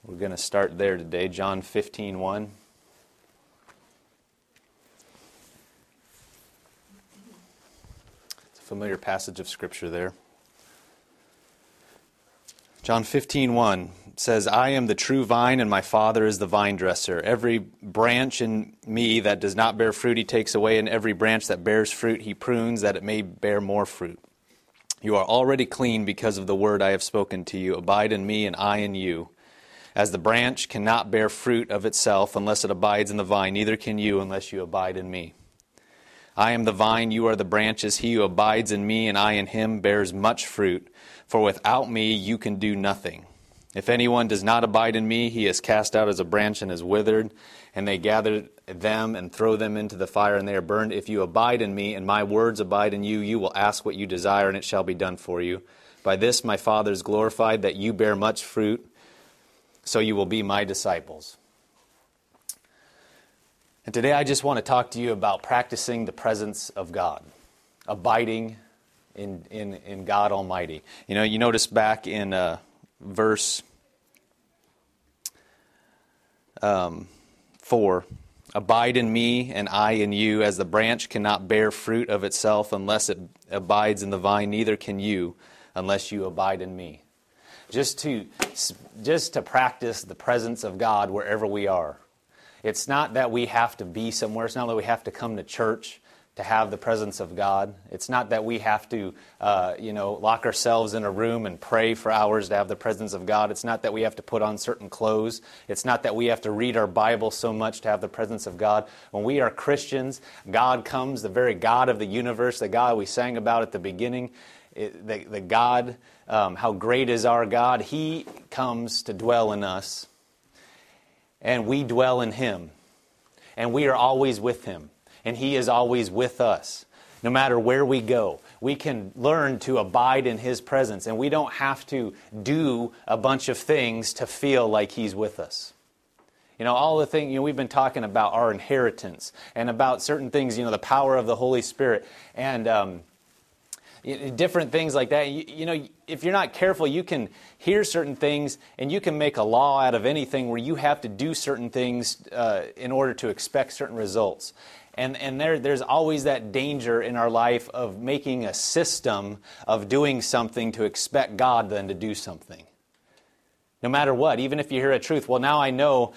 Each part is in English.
We're going to start there today, John 15:1. It's a familiar passage of Scripture there. John 15:1 says, I am the true vine, and my Father is the vine dresser. Every branch in me that does not bear fruit he takes away, and every branch that bears fruit he prunes, that it may bear more fruit. You are already clean because of the word I have spoken to you. Abide in me, and I in you. As the branch cannot bear fruit of itself unless it abides in the vine, neither can you unless you abide in me. I am the vine, you are the branches. He who abides in me and I in him bears much fruit, for without me you can do nothing. If anyone does not abide in me, he is cast out as a branch and is withered, and they gather them and throw them into the fire, and they are burned. If you abide in me and my words abide in you, you will ask what you desire, and it shall be done for you. By this my Father is glorified, that you bear much fruit, so you will be my disciples. And today I just want to talk to you about practicing the presence of God, abiding in God Almighty. You notice back in verse 4, abide in me and I in you, as the branch cannot bear fruit of itself unless it abides in the vine, neither can you unless you abide in me. Just to practice the presence of God wherever we are. It's not that we have to be somewhere. It's not that we have to come to church to have the presence of God. It's not that we have to, lock ourselves in a room and pray for hours to have the presence of God. It's not that we have to put on certain clothes. It's not that we have to read our Bible so much to have the presence of God. When we are Christians, God comes, the very God of the universe, the God we sang about at the beginning, the God, how great is our God. He comes to dwell in us, and we dwell in Him, and we are always with Him, and He is always with us. No matter where we go, we can learn to abide in His presence, and we don't have to do a bunch of things to feel like He's with us. All the things, we've been talking about our inheritance, and about certain things, the power of the Holy Spirit, and different things like that. If you're not careful, you can hear certain things, and you can make a law out of anything where you have to do certain things in order to expect certain results. And there's always that danger in our life of making a system of doing something to expect God then to do something. No matter what, even if you hear a truth, well, now I know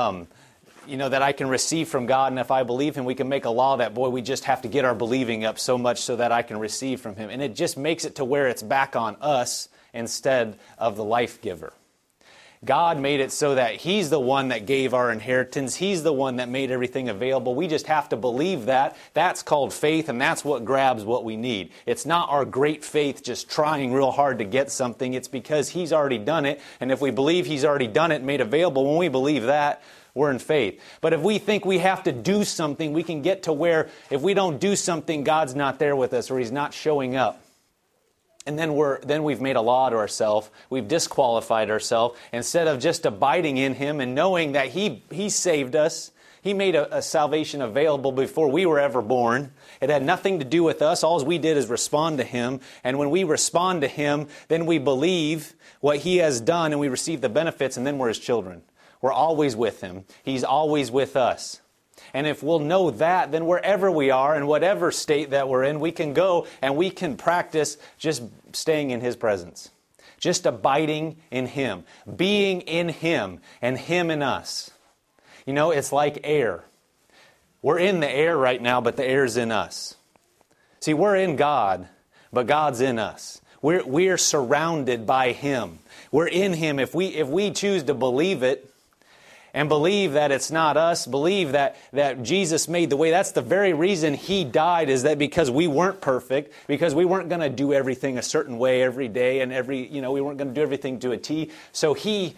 that I can receive from God, and if I believe Him, we can make a law that, we just have to get our believing up so much so that I can receive from Him. And it just makes it to where it's back on us instead of the life giver. God made it so that He's the one that gave our inheritance. He's the one that made everything available. We just have to believe that. That's called faith, and that's what grabs what we need. It's not our great faith just trying real hard to get something. It's because He's already done it, and if we believe He's already done it and made available, when we believe that, we're in faith. But if we think we have to do something, we can get to where if we don't do something, God's not there with us, or He's not showing up. And then we've made a law to ourselves. We've disqualified ourselves. Instead of just abiding in Him and knowing that He saved us. He made a salvation available before we were ever born. It had nothing to do with us. All we did is respond to Him. And when we respond to Him, then we believe what He has done and we receive the benefits, and then we're His children. We're always with Him. He's always with us. And if we'll know that, then wherever we are, in whatever state that we're in, we can go and we can practice just staying in His presence. Just abiding in Him. Being in Him and Him in us. It's like air. We're in the air right now, but the air's in us. See, we're in God, but God's in us. We're surrounded by Him. We're in Him. If we choose to believe it, and believe that it's not us, believe that Jesus made the way. That's the very reason He died, is that because we weren't perfect, because we weren't going to do everything a certain way every day, and we weren't going to do everything to a T. So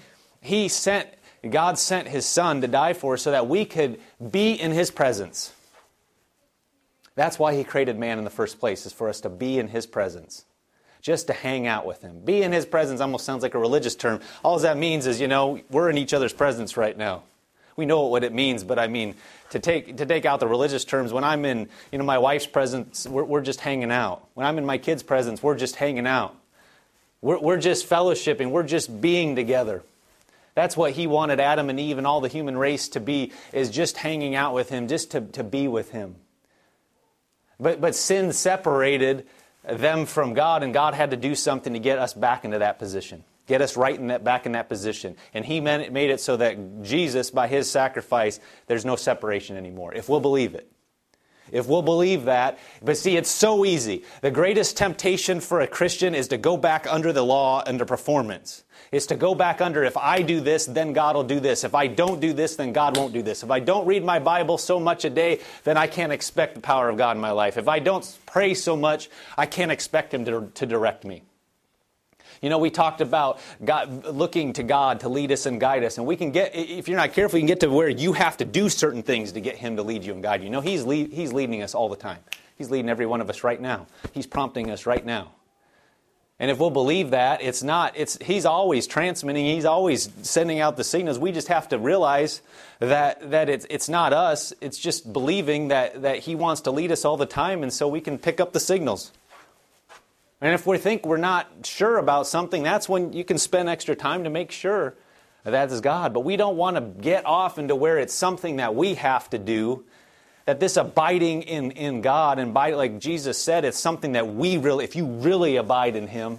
God sent His Son to die for us so that we could be in His presence. That's why He created man in the first place, is for us to be in His presence. Just to hang out with Him. Be in His presence almost sounds like a religious term. All that means is, we're in each other's presence right now. We know what it means, but I mean, to take out the religious terms, when I'm in, my wife's presence, we're just hanging out. When I'm in my kids' presence, we're just hanging out. We're just fellowshipping. We're just being together. That's what He wanted Adam and Eve and all the human race to be, is just hanging out with Him, just to be with Him. But sin separated them from God, and God had to do something to get us back into that position. Get us back in that position. And He made it so that Jesus, by His sacrifice, there's no separation anymore, if we'll believe it. If we'll believe that. But see, it's so easy. The greatest temptation for a Christian is to go back under the law, under performance. It's to go back under, if I do this, then God will do this. If I don't do this, then God won't do this. If I don't read my Bible so much a day, then I can't expect the power of God in my life. If I don't pray so much, I can't expect Him to direct me. You know, we talked about God, looking to God to lead us and guide us. And we can get, if you're not careful, you can get to where you have to do certain things to get Him to lead you and guide you. No, He's leading us all the time. He's leading every one of us right now. He's prompting us right now. And if we'll believe that, He's always transmitting, He's always sending out the signals. We just have to realize that it's not us. It's just believing that He wants to lead us all the time, and so we can pick up the signals. And if we think we're not sure about something, that's when you can spend extra time to make sure that is God. But we don't want to get off into where it's something that we have to do, that this abiding in God, and like Jesus said, it's something that we really, if you really abide in Him,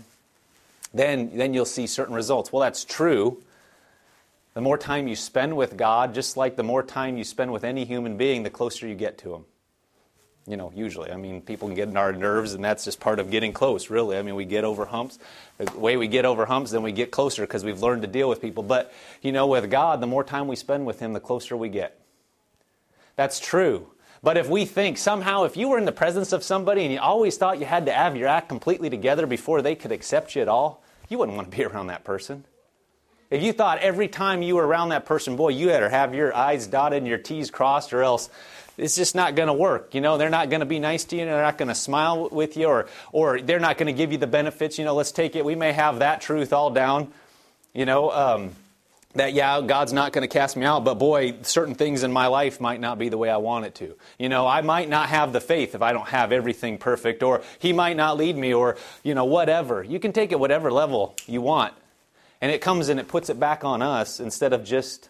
then you'll see certain results. Well, that's true. The more time you spend with God, just like the more time you spend with any human being, the closer you get to Him. You know, usually. I mean, people can get on our nerves, and that's just part of getting close, really. I mean, we get over humps. The way we get over humps, then we get closer because we've learned to deal with people. But, you know, with God, the more time we spend with Him, the closer we get. That's true. But if we think somehow, if you were in the presence of somebody and you always thought you had to have your act completely together before they could accept you at all, you wouldn't want to be around that person. If you thought every time you were around that person, boy, you had to have your I's dotted and your T's crossed, or else it's just not going to work. You know, they're not going to be nice to you, and they're not going to smile with you, or they're not going to give you the benefits. You know, let's take it. We may have that truth all down, you know, that, yeah, God's not going to cast me out, but boy, certain things in my life might not be the way I want it to. You know, I might not have the faith if I don't have everything perfect, or He might not lead me, or, you know, whatever. You can take it whatever level you want. And it comes and it puts it back on us instead of just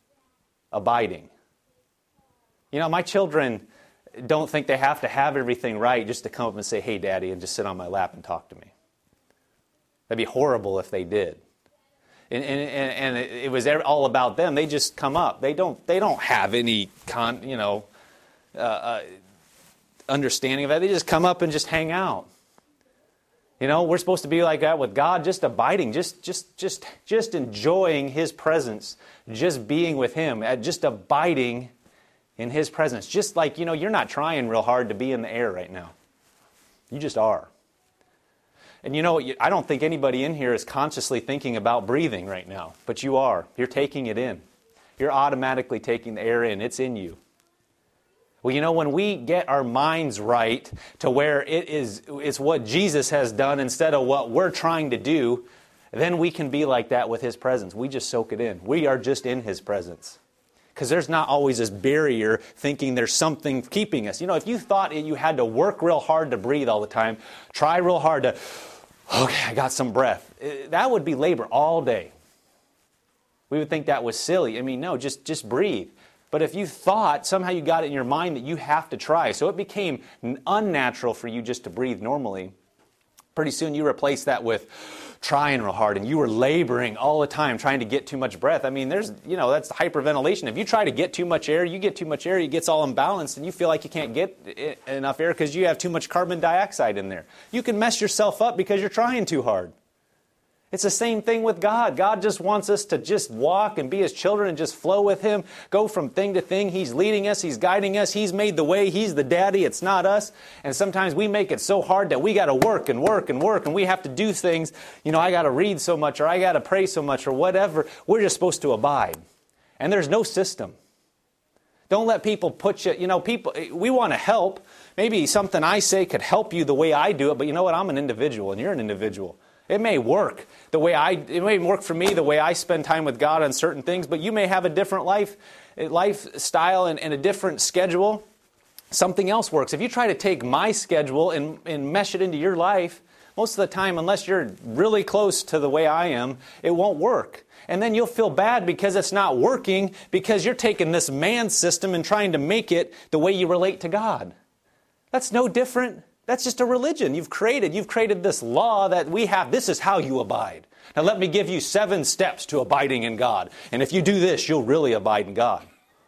abiding. You know, my children don't think they have to have everything right just to come up and say, "Hey, Daddy," and just sit on my lap and talk to me. That'd be horrible if they did. And it was all about them. They just come up. They don't have any understanding of that. They just come up and just hang out. You know, we're supposed to be like that with God, just abiding, just enjoying His presence, just being with Him, just abiding in His presence. Just like, you know, you're not trying real hard to be in the air right now. You just are. And you know, I don't think anybody in here is consciously thinking about breathing right now, but you are. You're taking it in. You're automatically taking the air in. It's in you. Well, you know, when we get our minds right to where it's what Jesus has done instead of what we're trying to do, then we can be like that with His presence. We just soak it in. We are just in His presence. Because there's not always this barrier thinking there's something keeping us. You know, if you thought you had to work real hard to breathe all the time, try real hard to, okay, I got some breath. That would be labor all day. We would think that was silly. I mean, no, just breathe. But if you thought, somehow you got it in your mind that you have to try, so it became unnatural for you just to breathe normally, pretty soon you replace that with trying real hard, and you were laboring all the time trying to get too much breath. I mean, that's hyperventilation. If you try to get too much air, you get too much air, it gets all imbalanced, and you feel like you can't get enough air because you have too much carbon dioxide in there. You can mess yourself up because you're trying too hard. It's the same thing with God. God just wants us to just walk and be His children and just flow with Him, go from thing to thing. He's leading us. He's guiding us. He's made the way. He's the daddy. It's not us. And sometimes we make it so hard that we got to work and work and work, and we have to do things. You know, I got to read so much, or I got to pray so much, or whatever. We're just supposed to abide. And there's no system. Don't let people put you, you know, we want to help. Maybe something I say could help you the way I do it, but you know what? I'm an individual, and you're an individual. It may work it may work for me the way I spend time with God on certain things, but you may have a different lifestyle and a different schedule. Something else works. If you try to take my schedule and mesh it into your life, most of the time, unless you're really close to the way I am, it won't work. And then you'll feel bad because it's not working, because you're taking this man system and trying to make it the way you relate to God. That's no different. That's just a religion you've created this law that we have. This is how you abide. Now let me give you 7 steps to abiding in God. And if you do this, you'll really abide in God.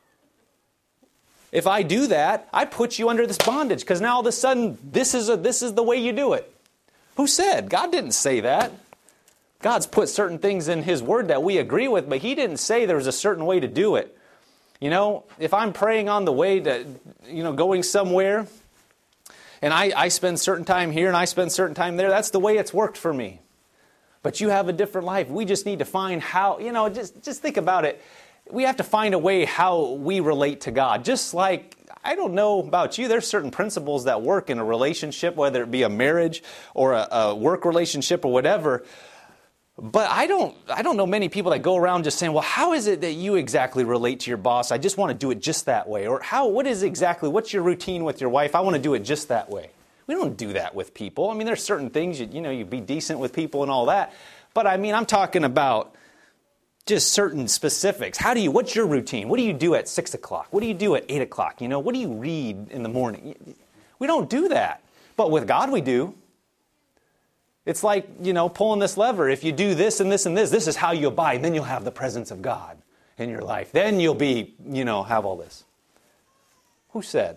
If I do that, I put you under this bondage, because now all of a sudden, this is the way you do it. Who said? God didn't say that. God's put certain things in His Word that we agree with, but He didn't say there was a certain way to do it. You know, if I'm praying on the way to, going somewhere, and I spend certain time here and I spend certain time there, that's the way it's worked for me. But you have a different life. We just need to find how, just think about it. We have to find a way how we relate to God. Just like, I don't know about you, there's certain principles that work in a relationship, whether it be a marriage or a work relationship or whatever. But I don't know many people that go around just saying, well, how is it that you exactly relate to your boss? I just want to do it just that way. Or what's your routine with your wife? I want to do it just that way. We don't do that with people. I mean, there's certain things, you be decent with people and all that. But I mean, I'm talking about just certain specifics. What's your routine? What do you do at 6 o'clock? What do you do at 8 o'clock? What do you read in the morning? We don't do that. But with God, we do. It's like, pulling this lever. If you do this and this and this is how you abide. Then you'll have the presence of God in your life. Then you'll be, have all this. Who said?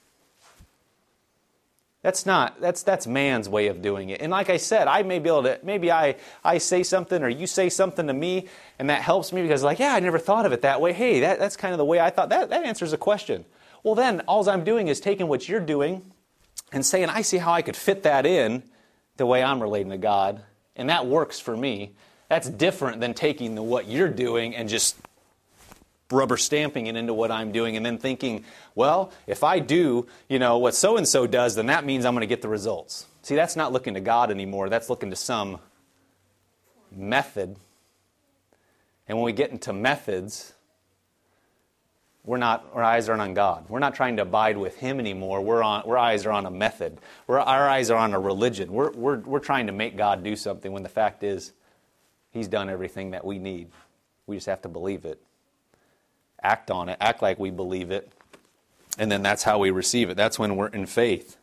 That's man's way of doing it. And like I said, I may be able to, maybe I say something or you say something to me and that helps me because I never thought of it that way. Hey, that's kind of the way I thought. That answers a question. Well then, all I'm doing is taking what you're doing and saying, I see how I could fit that in the way I'm relating to God. And that works for me. That's different than taking what you're doing and just rubber stamping it into what I'm doing and then thinking, well, if I do, what so-and-so does, then that means I'm going to get the results. See, that's not looking to God anymore. That's looking to some method. And when we get into methods, our eyes aren't on God. We're not trying to abide with Him anymore. Our eyes are on a method. Our eyes are on a religion. We're trying to make God do something when the fact is He's done everything that we need. We just have to believe it. Act on it. Act like we believe it. And then that's how we receive it. That's when we're in faith.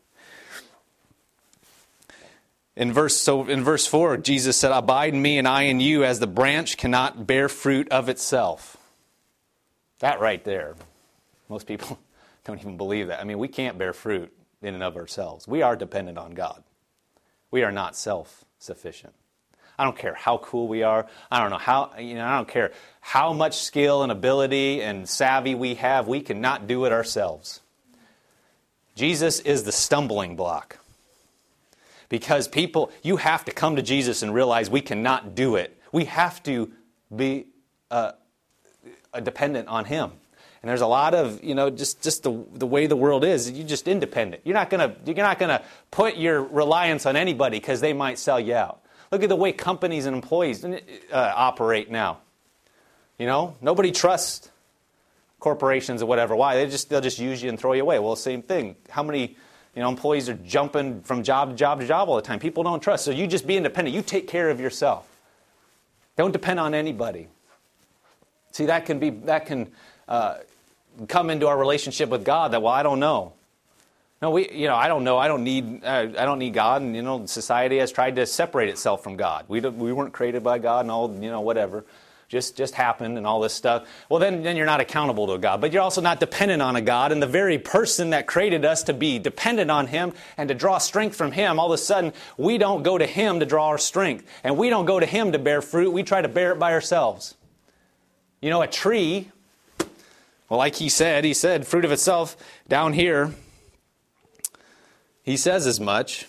In verse 4, Jesus said, abide in me and I in you, as the branch cannot bear fruit of itself. That right there. Most people don't even believe that. I mean, we can't bear fruit in and of ourselves. We are dependent on God. We are not self-sufficient. I don't care how cool we are. I don't care how much skill and ability and savvy we have. We cannot do it ourselves. Jesus is the stumbling block. Because you have to come to Jesus and realize we cannot do it. We have to be dependent on Him. And there's a lot of, just the way the world is, you're just independent. You're not gonna put your reliance on anybody because they might sell you out. Look at the way companies and employees operate now. Nobody trusts corporations or whatever. Why? They'll just use you and throw you away. Well, same thing. How many employees are jumping from job to job to job all the time? People don't trust. So you just be independent. You take care of yourself. Don't depend on anybody. See, that can come into our relationship with God. That, well, I don't know. No, I don't know. I don't need God. And society has tried to separate itself from God. We weren't created by God, and all whatever, just happened and all this stuff. Well, then you're not accountable to God, but you're also not dependent on a God. And the very person that created us to be dependent on Him and to draw strength from Him, all of a sudden we don't go to Him to draw our strength, and we don't go to Him to bear fruit. We try to bear it by ourselves. A tree. Well, like he said, fruit of itself down here. He says as much.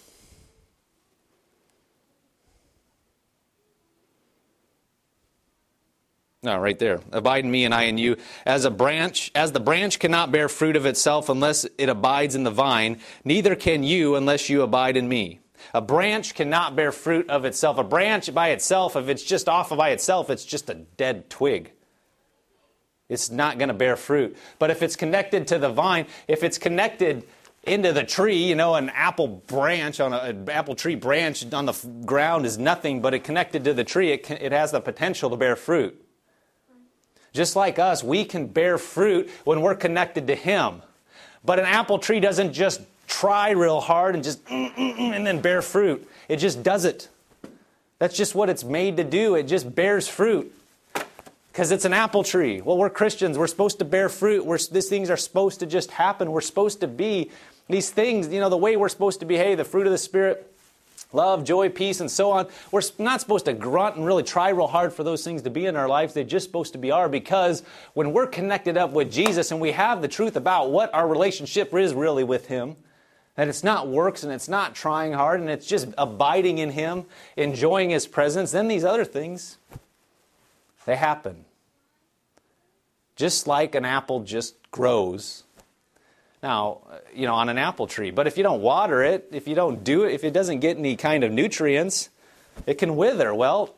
No, right there. Abide in me and I in you. As the branch cannot bear fruit of itself unless it abides in the vine, neither can you unless you abide in me. A branch cannot bear fruit of itself. A branch by itself, if it's just off by itself, it's just a dead twig. It's not going to bear fruit. But if it's connected to the vine, if it's connected into the tree. An apple branch on an apple tree branch on the ground is nothing, but it connected to the tree, it has the potential to bear fruit. Just like us, we can bear fruit when we're connected to Him. But an apple tree doesn't just try real hard and just and then bear fruit. It just does it. That's just what it's made to do. It just bears fruit. Because it's an apple tree. Well, we're Christians. We're supposed to bear fruit. These things are supposed to just happen. We're supposed to be these things, the way we're supposed to behave, the fruit of the Spirit, love, joy, peace, and so on. We're not supposed to grunt and really try real hard for those things to be in our lives. They're just supposed to be because when we're connected up with Jesus and we have the truth about what our relationship is really with Him, that it's not works and it's not trying hard and it's just abiding in Him, enjoying His presence, then these other things, they happen. Just like an apple just grows. Now, on an apple tree. But if you don't water it, if you don't do it, if it doesn't get any kind of nutrients, it can wither. Well,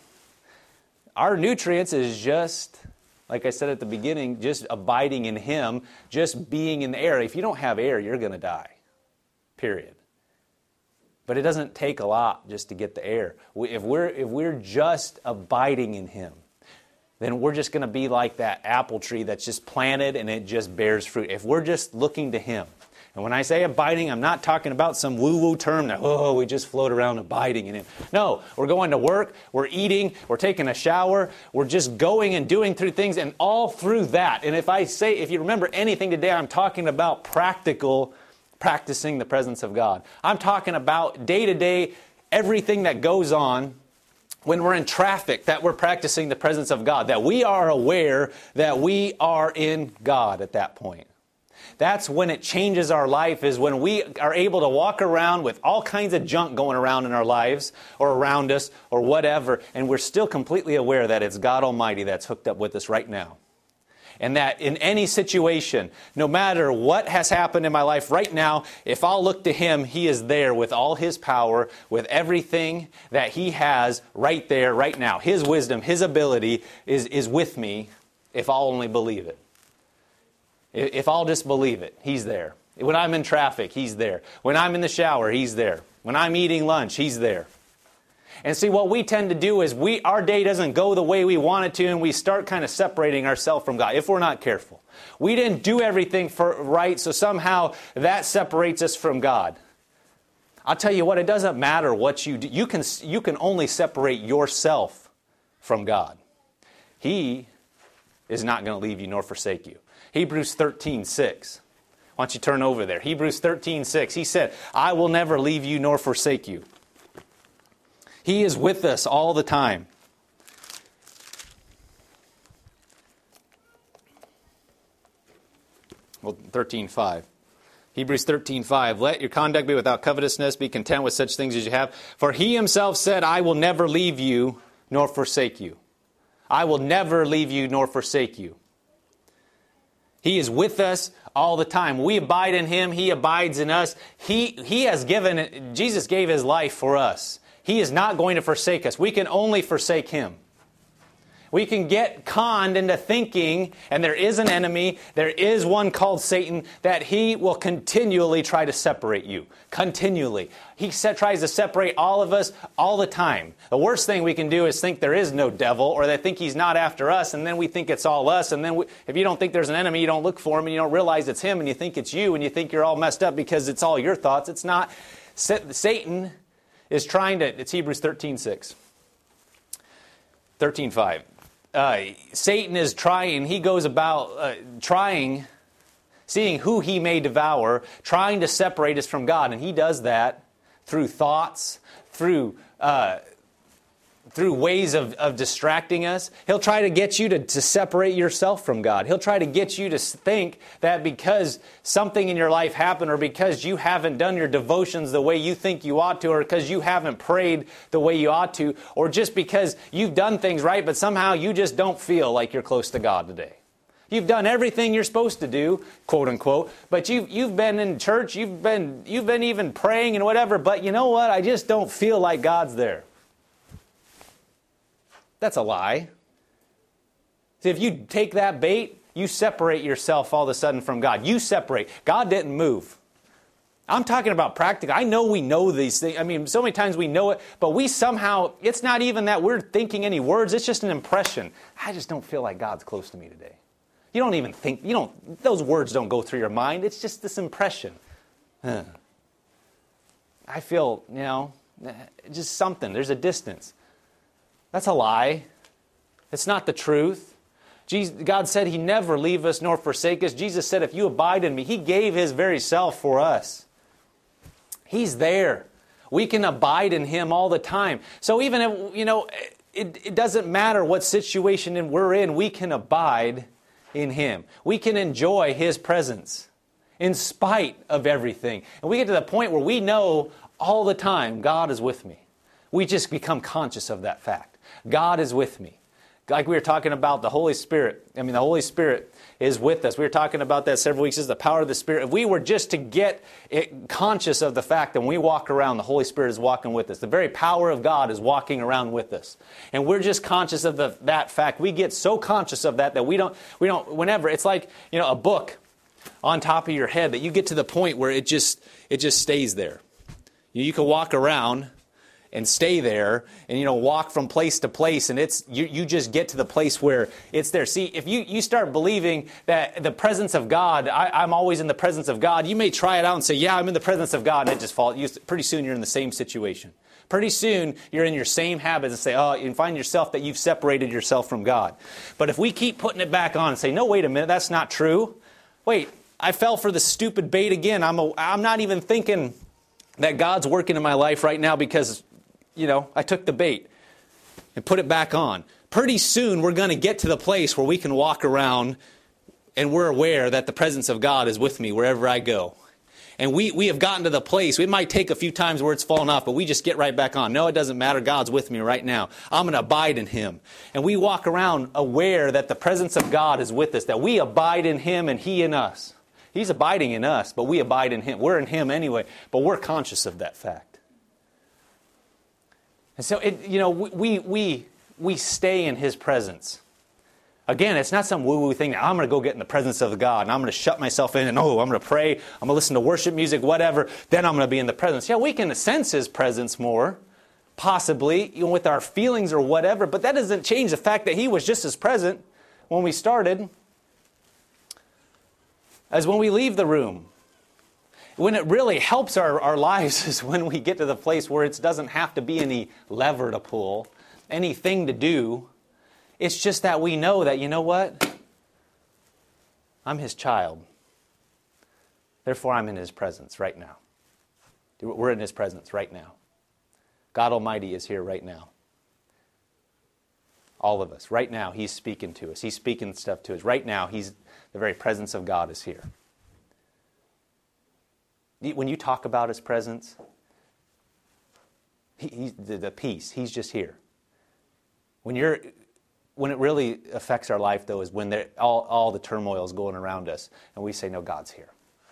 our nutrients is just, like I said at the beginning, just abiding in Him, just being in the air. If you don't have air, you're going to die. Period. But it doesn't take a lot just to get the air. If we're just abiding in Him, then we're just going to be like that apple tree that's just planted and it just bears fruit. If we're just looking to Him. And when I say abiding, I'm not talking about some woo-woo term that, we just float around abiding in Him. No, we're going to work, we're eating, we're taking a shower, we're just going and doing through things, and all through that. And if you remember anything today, I'm talking about practicing the presence of God. I'm talking about day-to-day, everything that goes on when we're in traffic, that we're practicing the presence of God, that we are aware that we are in God at that point. That's when it changes our life, is when we are able to walk around with all kinds of junk going around in our lives or around us or whatever, and we're still completely aware that it's God Almighty that's hooked up with us right now. And that in any situation, no matter what has happened in my life right now, if I'll look to Him, He is there with all His power, with everything that He has right there, right now. His wisdom, His ability is with me if I'll only believe it. If I'll just believe it, He's there. When I'm in traffic, He's there. When I'm in the shower, He's there. When I'm eating lunch, He's there. And see, what we tend to do is our day doesn't go the way we want it to, and we start kind of separating ourselves from God if we're not careful. We didn't do everything right, so somehow that separates us from God. I'll tell you what, it doesn't matter what you do. You can only separate yourself from God. He is not going to leave you nor forsake you. Hebrews 13:6. Why don't you turn over there? Hebrews 13:6. He said, I will never leave you nor forsake you. He is with us all the time. Well, 13:5. Hebrews 13:5. Let your conduct be without covetousness. Be content with such things as you have. For He Himself said, I will never leave you nor forsake you. I will never leave you nor forsake you. He is with us all the time. We abide in Him. He abides in us. Jesus gave His life for us. He is not going to forsake us. We can only forsake Him. We can get conned into thinking, and there is an enemy, there is one called Satan, that he will continually try to separate you. Continually. He tries to separate all of us all the time. The worst thing we can do is think there is no devil, or they think he's not after us, and then we think it's all us. And then if you don't think there's an enemy, you don't look for him, and you don't realize it's him, and you think it's you, and you think you're all messed up because it's all your thoughts. It's not. Satan is trying to, it's Hebrews 13:6. 13:5. Satan is trying, he goes about seeing who he may devour, trying to separate us from God. And he does that through thoughts, through ways of distracting us. He'll try to get you to separate yourself from God. He'll try to get you to think that because something in your life happened, or because you haven't done your devotions the way you think you ought to, or because you haven't prayed the way you ought to, or just because you've done things right, but somehow you just don't feel like you're close to God today. You've done everything you're supposed to do, quote unquote, but you've been in church, you've been even praying and whatever, but you know what? I just don't feel like God's there. That's a lie. See, if you take that bait, you separate yourself all of a sudden from God. You separate. God didn't move. I'm talking about practical. I know we know these things. I mean, so many times we know it, but we somehow, it's not even that we're thinking any words. It's just an impression. I just don't feel like God's close to me today. You don't even think, those words don't go through your mind. It's just this impression. I feel, just something. There's a distance. That's a lie. It's not the truth. God said He never leave us nor forsake us. Jesus said, if you abide in me, He gave His very self for us. He's there. We can abide in Him all the time. So even if, it doesn't matter what situation we're in, we can abide in Him. We can enjoy His presence in spite of everything. And we get to the point where we know all the time, God is with me. We just become conscious of that fact. God is with me. Like we were talking about the Holy Spirit. I mean, the Holy Spirit is with us. We were talking about that several weeks. Is the power of the Spirit. If we were just to get conscious of the fact that when we walk around, the Holy Spirit is walking with us. The very power of God is walking around with us. And we're just conscious of that fact. We get so conscious of that we don't, whenever, it's like, a book on top of your head that you get to the point where it just stays there. You can walk around and stay there and, walk from place to place, and you just get to the place where it's there. See, if you start believing that the presence of God, I'm always in the presence of God, you may try it out and say, yeah, I'm in the presence of God, and it just falls. Pretty soon you're in the same situation. Pretty soon you're in your same habits and say, and find yourself that you've separated yourself from God. But if we keep putting it back on and say, no, wait a minute, that's not true. Wait, I fell for the stupid bait again. I'm not even thinking that God's working in my life right now because I took the bait and put it back on. Pretty soon we're going to get to the place where we can walk around and we're aware that the presence of God is with me wherever I go. And we have gotten to the place, it might take a few times where it's fallen off, but we just get right back on. No, it doesn't matter. God's with me right now. I'm going to abide in Him. And we walk around aware that the presence of God is with us, that we abide in Him and He in us. He's abiding in us, but we abide in Him. We're in Him anyway, but we're conscious of that fact. And so, we stay in His presence. Again, it's not some woo-woo thing. I'm going to go get in the presence of God, and I'm going to shut myself in, and I'm going to pray, I'm going to listen to worship music, whatever, then I'm going to be in the presence. Yeah, we can sense His presence more, possibly, with our feelings or whatever, but that doesn't change the fact that He was just as present when we started as when we leave the room. When it really helps our lives is when we get to the place where it doesn't have to be any lever to pull, anything to do. It's just that we know that, you know what? I'm His child. Therefore, I'm in His presence right now. We're in His presence right now. God Almighty is here right now. All of us. Right now, He's speaking to us. He's speaking stuff to us. Right now, the very presence of God is here. When you talk about His presence, the peace, He's just here. When it really affects our life, though, is when all the turmoil is going around us, and we say, no, God's here.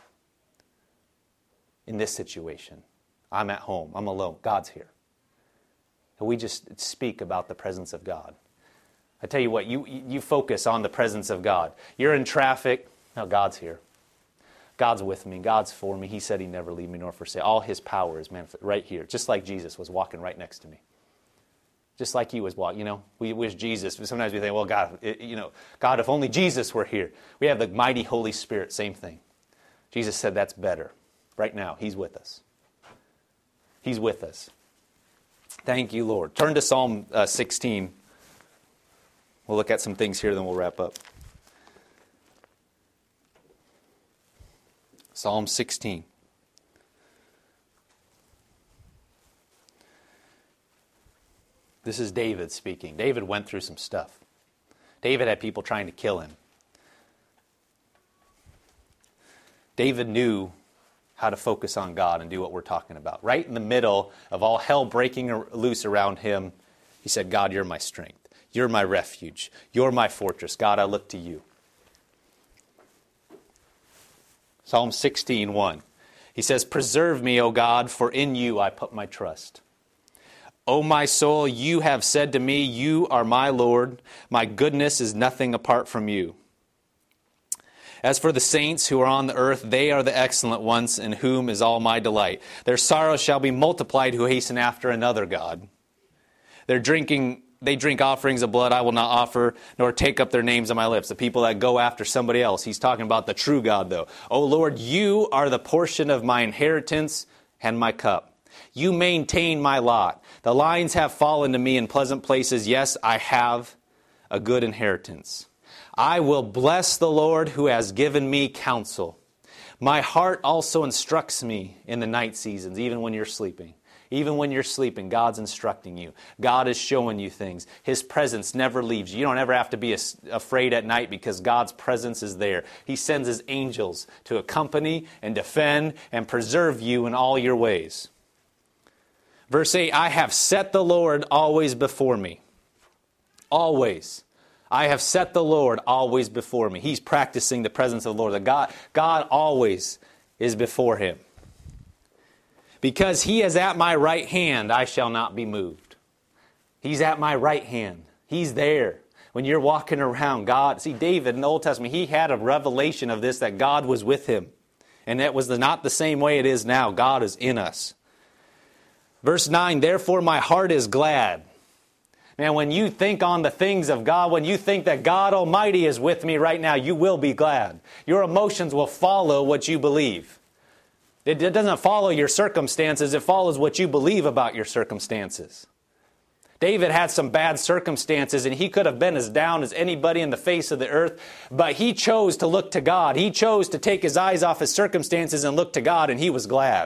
In this situation, I'm at home, I'm alone, God's here. And we just speak about the presence of God. I tell you what, you focus on the presence of God. You're in traffic, no, God's here. God's with me. God's for me. He said He'd never leave me nor forsake. All His power is manifest right here. Just like Jesus was walking right next to me. Just like He was walking. We wish Jesus. Sometimes we think, well, God, God, if only Jesus were here. We have the mighty Holy Spirit. Same thing. Jesus said that's better. Right now, He's with us. He's with us. Thank you, Lord. Turn to Psalm 16. We'll look at some things here, then we'll wrap up. Psalm 16. This is David speaking. David went through some stuff. David had people trying to kill him. David knew how to focus on God and do what we're talking about. Right in the middle of all hell breaking loose around him, he said, God, You're my strength. You're my refuge. You're my fortress. God, I look to You. Psalm 16:1. He says, preserve me, O God, for in You I put my trust. O my soul, You have said to me, You are my Lord. My goodness is nothing apart from You. As for the saints who are on the earth, they are the excellent ones, in whom is all my delight. Their sorrows shall be multiplied who hasten after another god. They drink offerings of blood I will not offer, nor take up their names on my lips. The people that go after somebody else. He's talking about the true God, though. O Lord, you are the portion of my inheritance and my cup. You maintain my lot. The lines have fallen to me in pleasant places. Yes, I have a good inheritance. I will bless the Lord who has given me counsel. My heart also instructs me in the night seasons, even when you're sleeping. Even when you're sleeping, God's instructing you. God is showing you things. His presence never leaves you. You don't ever have to be afraid at night because God's presence is there. He sends His angels to accompany and defend and preserve you in all your ways. Verse 8, I have set the Lord always before me. Always. I have set the Lord always before me. He's practicing the presence of the Lord. God always is before him. Because He is at my right hand, I shall not be moved. He's at my right hand. He's there. When you're walking around, God... See, David in the Old Testament, he had a revelation of this, that God was with him. And that was not the same way it is now. God is in us. Verse 9, therefore my heart is glad. Man, when you think on the things of God, when you think that God Almighty is with me right now, you will be glad. Your emotions will follow what you believe. It doesn't follow your circumstances. It follows what you believe about your circumstances. David had some bad circumstances, and he could have been as down as anybody in the face of the earth, but he chose to look to God. He chose to take his eyes off his circumstances and look to God, and he was glad.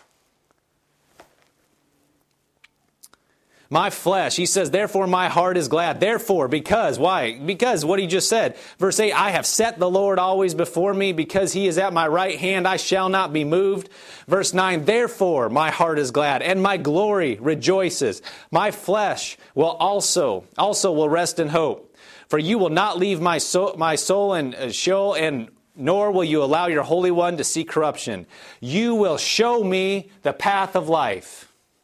My flesh, he says, therefore my heart is glad. Therefore, because, why? Because what he just said. Verse 8, I have set the Lord always before me. Because He is at my right hand, I shall not be moved. Verse 9, therefore my heart is glad, and my glory rejoices. My flesh will also will rest in hope. For you will not leave my soul in Sheol, and nor will you allow your Holy One to see corruption. You will show me the path of life.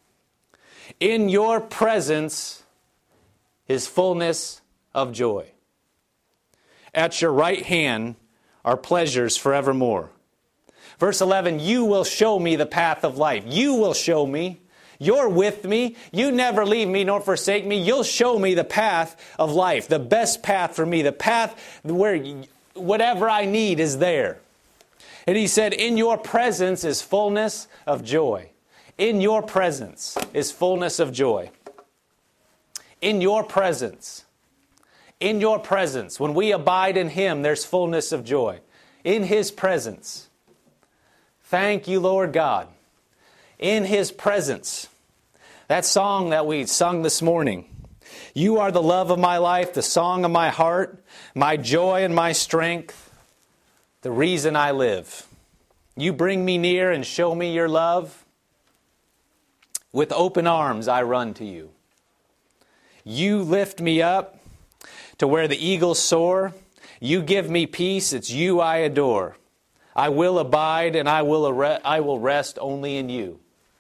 In your presence is fullness of joy. At your right hand are pleasures forevermore. Verse 11, you will show me the path of life. You will show me. You're with me. You never leave me nor forsake me. You'll show me the path of life, the best path for me, the path where whatever I need is there. And he said, in your presence is fullness of joy. In your presence is fullness of joy. In your presence. In your presence. When we abide in Him, there's fullness of joy. In His presence. Thank you, Lord God. In His presence. That song that we sung this morning. You are the love of my life, the song of my heart, my joy and my strength, the reason I live. You bring me near and show me your love. With open arms I run to you. You lift me up to where the eagles soar. You give me peace. It's you I adore. I will abide and I will rest only in you.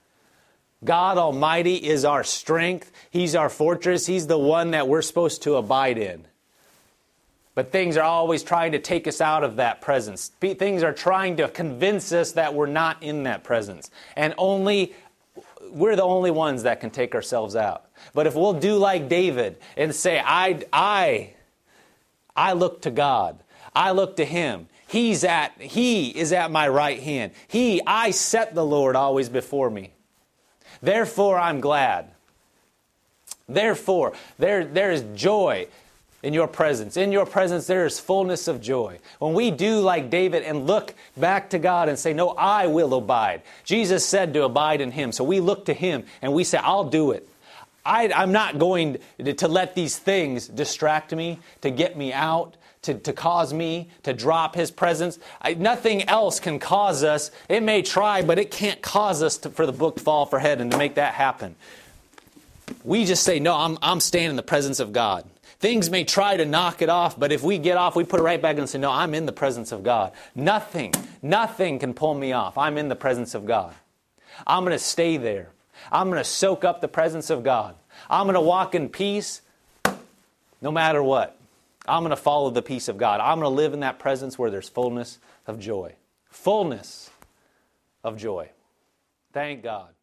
God Almighty is our strength. He's our fortress. He's the one that we're supposed to abide in. But things are always trying to take us out of that presence. Things are trying to convince us that we're not in that presence. And we're the only ones that can take ourselves out. But if we'll do like David and say, I look to God. I look to Him. He is at my right hand. I set the Lord always before me. Therefore, I'm glad. Therefore, there is joy in your presence. In your presence, there is fullness of joy. When we do like David and look back to God and say, no, I will abide. Jesus said to abide in Him. So we look to Him and we say, I'll do it. I'm not going to let these things distract me, to get me out, to cause me to drop His presence. Nothing else can cause us. It may try, but it can't cause us for the book to fall off our head and to make that happen. We just say, no, I'm staying in the presence of God. Things may try to knock it off, but if we get off, we put it right back and say, no, I'm in the presence of God. Nothing can pull me off. I'm in the presence of God. I'm going to stay there. I'm going to soak up the presence of God. I'm going to walk in peace no matter what. I'm going to follow the peace of God. I'm going to live in that presence where there's fullness of joy. Fullness of joy. Thank God.